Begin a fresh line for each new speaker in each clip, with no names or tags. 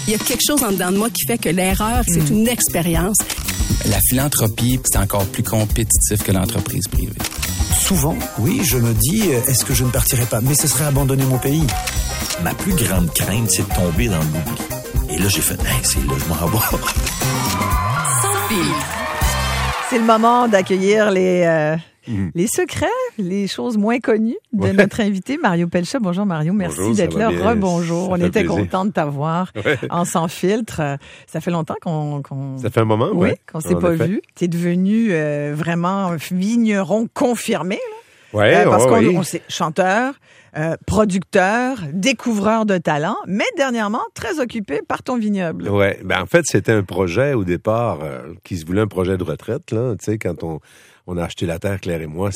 Il y a quelque chose en dedans de moi qui fait que l'erreur, c'est une expérience.
La philanthropie, c'est encore plus compétitif que l'entreprise privée.
Souvent, oui, je me dis, est-ce que je ne partirai pas? Mais ce serait abandonner mon pays. Ma plus grande crainte, c'est de tomber dans l'oubli. Et là, j'ai fait, c'est là, je m'en vais.
Sans filtre.
C'est le moment d'accueillir les secrets, les choses moins connues de notre invité, Mario Pelcha. Bonjour Mario, merci d'être là. Rebonjour, on était content de t'avoir en Sans filtre. Ça fait longtemps qu'on
Ça fait un moment,
qu'on s'est pas vu. Tu es devenu vraiment vigneron confirmé. Là. Parce qu'on sait chanteur, producteur, découvreur de talent, mais dernièrement très occupé par ton vignoble.
Ouais, en fait, c'était un projet au départ qui se voulait un projet de retraite là, tu sais, quand on a acheté la terre, Claire et moi,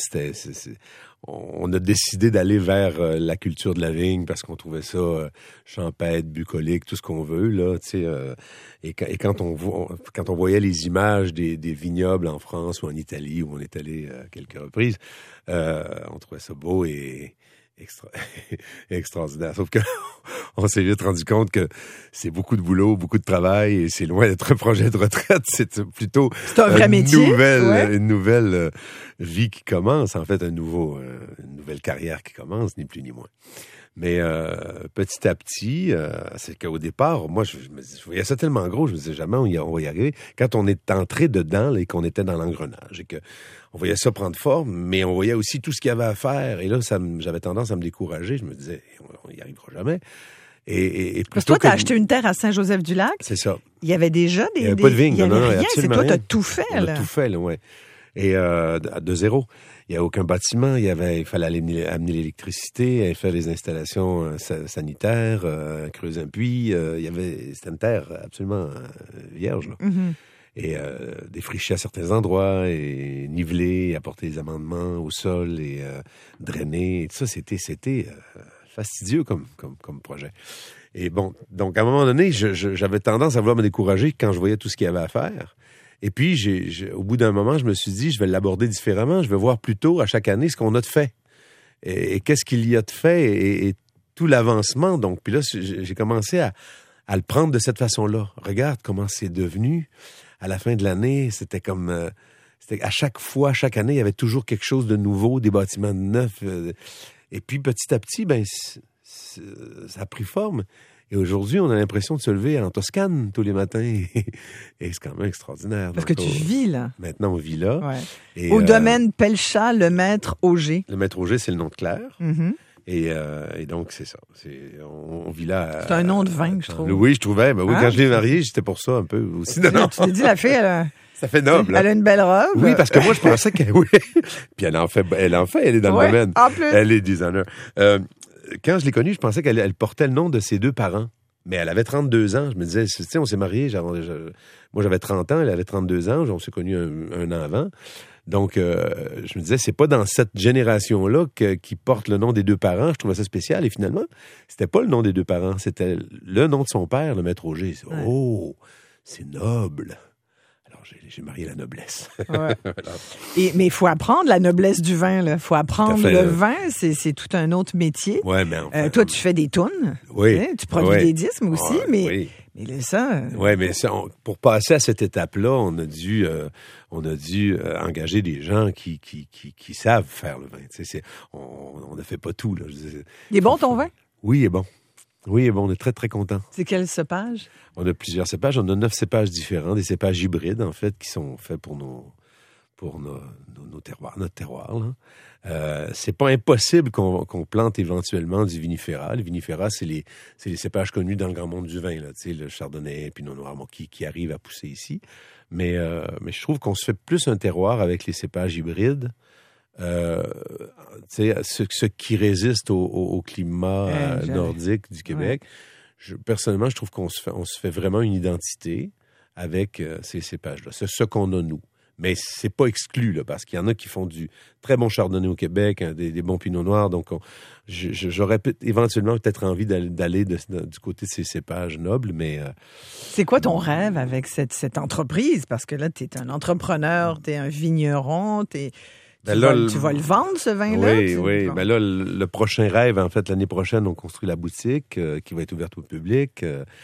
on a décidé d'aller vers la culture de la vigne parce qu'on trouvait ça champêtre, bucolique, tout ce qu'on veut là, tu sais. Et quand on voyait les images des vignobles en France ou en Italie où on est allé à quelques reprises, on trouvait ça beau et extraordinaire. Sauf que on s'est vite rendu compte que c'est beaucoup de boulot, beaucoup de travail et c'est loin d'être un projet de retraite. C'est plutôt
un vrai métier,
une nouvelle vie qui commence, en fait, une nouvelle carrière qui commence, ni plus ni moins. Mais petit à petit, c'est qu'au départ, moi, je voyais ça tellement gros, je me disais jamais on va y arriver. Quand on est entré dedans là, et qu'on était dans l'engrenage et que on voyait ça prendre forme, mais on voyait aussi tout ce qu'il y avait à faire. Et là, j'avais tendance à me décourager. Je me disais, on n'y arrivera jamais. Et
parce que toi, tu as acheté une terre à Saint-Joseph-du-Lac.
C'est ça.
Il y avait déjà
il n'y avait pas de vigne.
Il n'y avait rien. C'est toi,
rien.
tu as tout fait.
On a tout fait, là, ouais. Et de zéro. Il n'y a aucun bâtiment. Il fallait amener l'électricité, faire les installations sanitaires, creuser un puits. C'était une terre absolument vierge, là. Mm-hmm. Et défricher à certains endroits, et niveler, apporter des amendements au sol, et drainer. Et tout ça, c'était fastidieux comme projet. Et bon, donc à un moment donné, j'avais tendance à vouloir me décourager quand je voyais tout ce qu'il y avait à faire. Et puis, au bout d'un moment, je me suis dit, je vais l'aborder différemment. Je vais voir plutôt à chaque année ce qu'on a de fait. Et qu'est-ce qu'il y a de fait et tout l'avancement. Donc, puis là, j'ai commencé à le prendre de cette façon-là. Regarde comment c'est devenu. À la fin de l'année, c'était comme... à chaque année, il y avait toujours quelque chose de nouveau, des bâtiments neufs. Et puis, petit à petit, ça a pris forme. Et aujourd'hui, on a l'impression de se lever en Toscane tous les matins. Et c'est quand même extraordinaire.
Parce que tu vis là.
Maintenant, on vit là.
Ouais. Et au domaine Pelcha, le Maître Auger.
Le Maître Auger, c'est le nom de Claire.
Mm-hmm.
Et donc, c'est ça. On vit là.
C'est un nom de vin, je trouve.
Oui, je trouvais. Oui, quand je l'ai marié, j'étais pour ça un peu aussi.
Tu t'es dit, la fille, elle
ça fait noble.
Elle a une belle robe.
Oui, parce que moi, je pensais qu'elle... Oui. Puis elle est dans le domaine.
En plus.
Elle est designer. Quand je l'ai connue, je pensais qu'elle portait le nom de ses deux parents. Mais elle avait 32 ans. Je me disais, tu sais, on s'est mariés. Moi, j'avais 30 ans. Elle avait 32 ans. On s'est connus un an avant. Donc, je me disais, c'est pas dans cette génération-là qui porte le nom des deux parents. Je trouvais ça spécial. Et finalement, c'était pas le nom des deux parents. C'était le nom de son père, le Maître Auger. Ouais. Oh, c'est noble. Alors, j'ai marié la noblesse.
Ouais. Mais il faut apprendre la noblesse du vin. Il faut apprendre le vin. C'est tout un autre métier.
Ouais, mais enfin,
toi, tu fais des tunes.
Oui.
Tu produis des disques aussi.
Oui.
Mais ça...
Oui, mais ça, pour passer à cette étape-là, on a dû engager des gens qui savent faire le vin. Tu sais, on ne fait pas tout. Là.
Il est bon, ton vin?
Oui, il est bon. Oui, on est très, très contents.
C'est quel cépage?
On a plusieurs cépages. On a 9 cépages différents, des cépages hybrides, en fait, qui sont faits pour nos terroirs, notre terroir. Là. C'est pas impossible qu'on plante éventuellement du vinifera. Le vinifera, c'est les cépages connus dans le grand monde du vin, là, tu sais, le chardonnay, pinot noir, qui arrivent à pousser ici. Mais je trouve qu'on se fait plus un terroir avec les cépages hybrides. Ce qui résiste au climat nordique du Québec. Ouais. Personnellement, je trouve qu'on se fait vraiment une identité avec ces cépages-là. C'est ce qu'on a, nous. Mais c'est pas exclu, là, parce qu'il y en a qui font du très bon chardonnay au Québec, des bons pinots noirs. Donc, j'aurais éventuellement peut-être envie d'aller du côté de ces cépages nobles, mais...
C'est quoi ton rêve avec cette entreprise? Parce que là, tu es un entrepreneur, tu es un vigneron, tu vas le vendre, ce vin-là?
Oui. Ben là, le prochain rêve, en fait, l'année prochaine, on construit la boutique qui va être ouverte au public.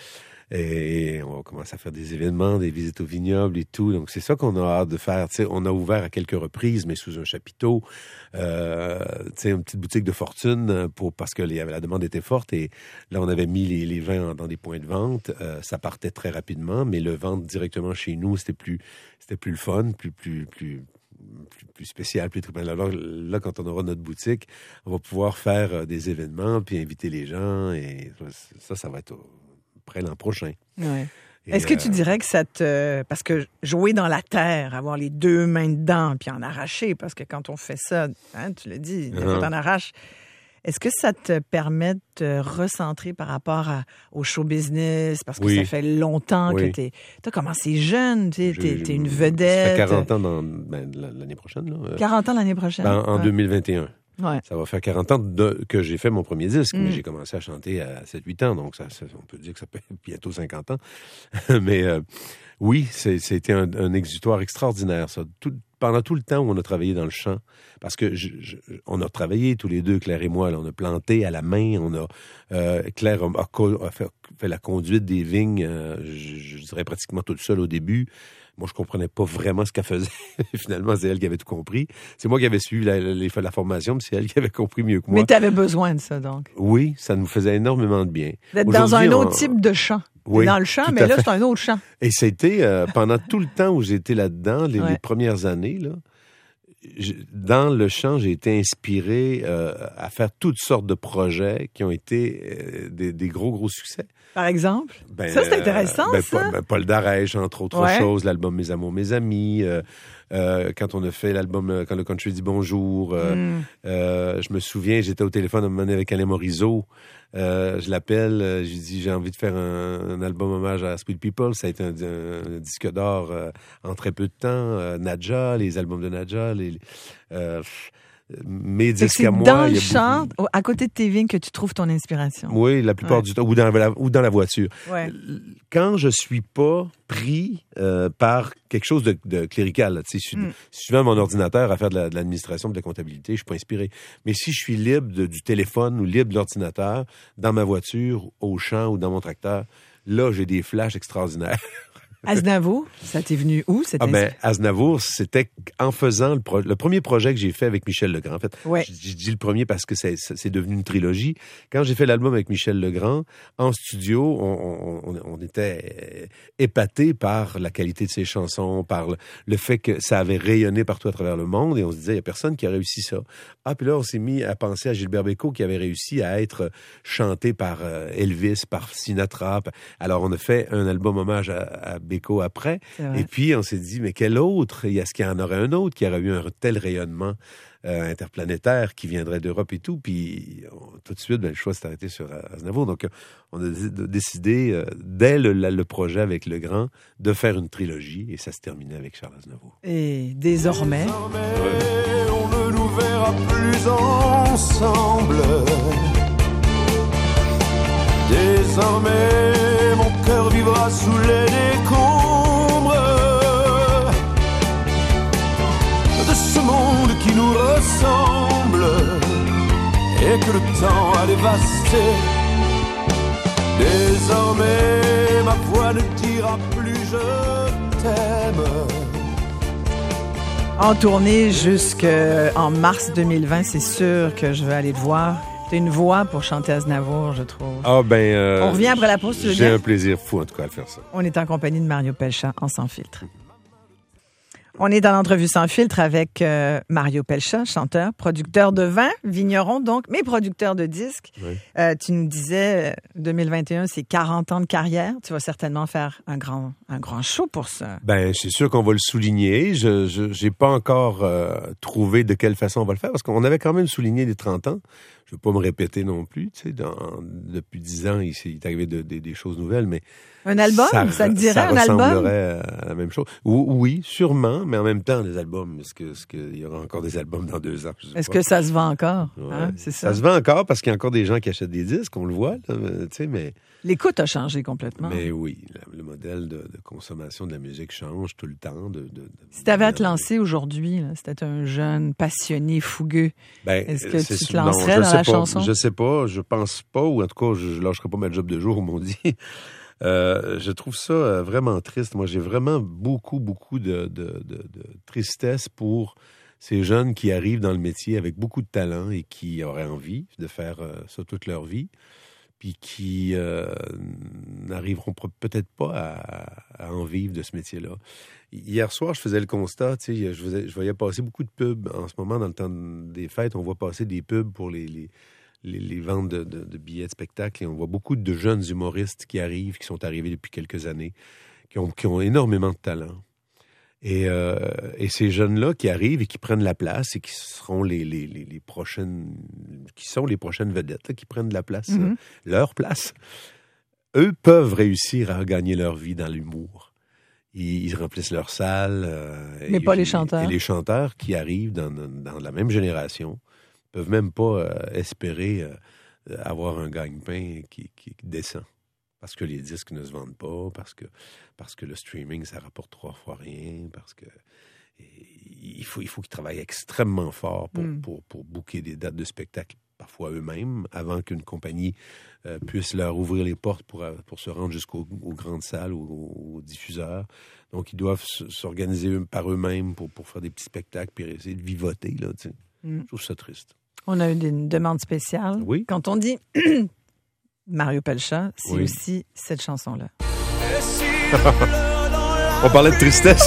Et on va commencer à faire des événements, des visites au vignoble et tout. Donc, c'est ça qu'on a hâte de faire. Tu sais, on a ouvert à quelques reprises, mais sous un chapiteau. Tu sais, une petite boutique de fortune parce que la demande était forte. Et là, on avait mis les vins dans des points de vente. Ça partait très rapidement, mais le vendre directement chez nous, c'était plus le fun, plus spécial, plus trippant. Alors là, quand on aura notre boutique, on va pouvoir faire des événements puis inviter les gens. Et ça va être près l'an prochain.
Ouais. Est-ce que tu dirais que parce que jouer dans la terre, avoir les deux mains dedans, puis en arracher, parce que quand on fait ça, hein, tu l'as dit, des fois t'en arraches, est-ce que ça te permet de te recentrer par rapport au show business? Parce que ça fait longtemps que t'as commencé jeune, t'es une vedette.
Ça fait 40 ans l'année prochaine. Là.
40 ans l'année prochaine?
En 2021.
Ouais.
Ça va faire 40 ans que j'ai fait mon premier disque, mais j'ai commencé à chanter à 7-8 ans, donc on peut dire que ça fait bientôt 50 ans. Mais oui, c'était un exutoire extraordinaire, ça. Pendant tout le temps où on a travaillé dans le champ, parce que on a travaillé tous les deux, Claire et moi, là, on a planté à la main, Claire a fait la conduite des vignes, je dirais pratiquement toute seule au début. Moi, je comprenais pas vraiment ce qu'elle faisait. Finalement, c'est elle qui avait tout compris. C'est moi qui avais suivi la formation, mais c'est elle qui avait compris mieux que moi.
Mais tu avais besoin de ça, donc.
Oui, ça nous faisait énormément de bien.
D'être dans un autre type de champ.
Oui,
dans le champ, mais là, c'est un autre champ.
Et c'était pendant tout le temps où j'étais là-dedans, les premières années, là, dans le champ, j'ai été inspiré à faire toutes sortes de projets qui ont été des gros succès.
Par exemple? Ça, c'est intéressant, ça.
Paul Darèche, entre autres choses, l'album Mes Amours, Mes Amis, quand on a fait l'album Quand le country dit bonjour. Je me souviens, j'étais au téléphone un moment donné avec Alain Morisot. Je l'appelle, je lui dis j'ai envie de faire un album hommage à Sweet People. Ça a été un disque d'or en très peu de temps. Nadja, les albums de Nadja, mes disques à moi.
Dans le champ, à côté de tes vignes, que tu trouves ton inspiration.
Oui, la plupart du temps, ou dans la voiture.
Ouais.
Quand je suis pas pris par quelque chose de clérical, là, suivant mon ordinateur à faire de l'administration, de la comptabilité, je suis pas inspiré. Mais si je suis libre du téléphone ou libre de l'ordinateur, dans ma voiture, au champ ou dans mon tracteur, là, j'ai des flashs extraordinaires.
Aznavour, ça t'est venu où?
Aznavour, c'était en faisant le premier projet que j'ai fait avec Michel Legrand. En fait, j'ai dit le premier parce que c'est devenu une trilogie. Quand j'ai fait l'album avec Michel Legrand, en studio, on était épatés par la qualité de ses chansons, par le fait que ça avait rayonné partout à travers le monde, et on se disait, il n'y a personne qui a réussi ça. Puis là, on s'est mis à penser à Gilbert Bécaud, qui avait réussi à être chanté par Elvis, par Sinatra. Alors, on a fait un album hommage à Bécaud après. Et puis, on s'est dit, mais quel autre? Est-ce qu'il y en aurait un autre qui aurait eu un tel rayonnement interplanétaire qui viendrait d'Europe et tout? Puis, tout de suite, le choix s'est arrêté sur Aznavour. Donc, on a décidé, dès le projet avec Legrand, de faire une trilogie. Et ça se terminait avec Charles Aznavour.
Et désormais
on ne nous verra plus ensemble. Désormais, mon cœur vivra sous les décombres de ce monde qui nous ressemble et que le temps a dévasté. Désormais, ma voix ne dira plus je t'aime.
En tournée jusqu'en mars 2020, c'est sûr que je vais aller te voir. T'as une voix pour chanter Aznavour, je trouve. On revient après la pause, tu veux bien?
J'ai un plaisir fou, en tout cas, à faire ça.
On est en compagnie de Mario Pelchat, en Sans Filtre. On est dans l'entrevue Sans Filtre avec Mario Pelchat, chanteur, producteur de vin, vigneron donc, mais producteur de disques. Oui. Tu nous disais, 2021, c'est 40 ans de carrière. Tu vas certainement faire un grand show pour ça.
C'est sûr qu'on va le souligner. Je j'ai pas encore trouvé de quelle façon on va le faire, parce qu'on avait quand même souligné les 30 ans. Je veux pas me répéter non plus, tu sais, depuis 10 ans, il est arrivé des choses nouvelles, mais...
Un album? Ça te dirait un album?
Ça ressemblerait à la même chose. Oui, sûrement, mais en même temps, des albums. Est-ce qu'il y aura encore des albums dans 2 ans?
Est-ce que ça se vend encore?
Ouais.
Hein, c'est ça?
Ça se vend encore parce qu'il y a encore des gens qui achètent des disques, on le voit, là, tu sais, mais...
L'écoute a changé complètement.
Mais oui, le modèle de consommation de la musique change tout le temps.
Si tu avais à te lancer aujourd'hui, si tu étais un jeune passionné, fougueux, est-ce que tu te lancerais dans la chanson?
Je sais pas, je pense pas, ou en tout cas, je lâcherai pas ma job de jour, comme on dit. Je trouve ça vraiment triste. Moi, j'ai vraiment beaucoup de tristesse pour ces jeunes qui arrivent dans le métier avec beaucoup de talent et qui auraient envie de faire ça toute leur vie, puis qui n'arriveront peut-être pas à en vivre de ce métier-là. Hier soir, je faisais le constat, tu sais, je voyais passer beaucoup de pubs. En ce moment, dans le temps des fêtes, on voit passer des pubs pour les ventes de billets de spectacle. Et on voit beaucoup de jeunes humoristes qui arrivent, qui sont arrivés depuis quelques années, qui ont énormément de talent. Et ces jeunes-là qui arrivent et qui prennent la place et qui seront les prochaines vedettes, là, qui prennent la place, leur place, eux peuvent réussir à gagner leur vie dans l'humour. Ils remplissent leur salle.
Mais pas les chanteurs.
Et les chanteurs qui arrivent dans la même génération peuvent même pas espérer avoir un gagne-pain qui descend. Parce que les disques ne se vendent pas, parce que le streaming, ça rapporte 3 fois rien, parce que il faut qu'ils travaillent extrêmement fort pour booker des dates de spectacle, parfois eux-mêmes, avant qu'une compagnie puisse leur ouvrir les portes pour se rendre jusqu'aux grandes salles ou aux diffuseurs. Donc, ils doivent s'organiser par eux-mêmes pour faire des petits spectacles et essayer de vivoter, là, tu sais. Je trouve ça triste.
On a eu une demande spéciale.
Oui.
Quand on dit Mario Pelcha, c'est aussi cette chanson-là.
On parlait de tristesse.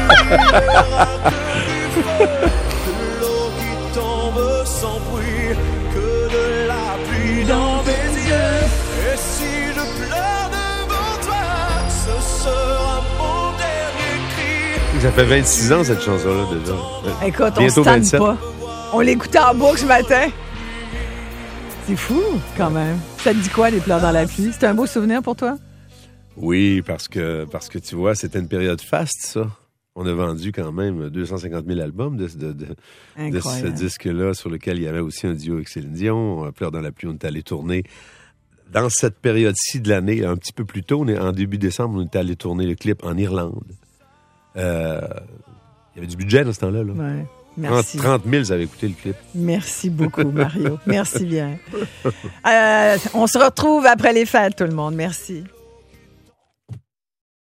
L'eau qui tombe sans bruit, que de la pluie dans mes yeux. Et si je pleure devant toi, ce sera mon dernier cri.
Ça fait 26 ans, cette chanson-là, déjà.
Écoute,
bientôt
on se tanne
27.
pas. On l'écoutait en boucle ce matin. C'est fou, quand même. Ça te dit quoi, les pleurs dans la pluie? C'était un beau souvenir pour toi?
Oui, parce que tu vois, c'était une période faste, ça. On a vendu quand même 250 000 albums de ce disque-là, sur lequel il y avait aussi un duo avec Céline Dion. Pleurs dans la pluie, on est allé tourner. Dans cette période-ci de l'année, un petit peu plus tôt, en début décembre, on est allé tourner le clip en Irlande. Il y avait du budget dans ce temps-là. Là.
Ouais. Merci.
30 000, ça avait coûté le clip.
Merci beaucoup, Mario. Merci bien. On se retrouve après les fêtes, tout le monde. Merci.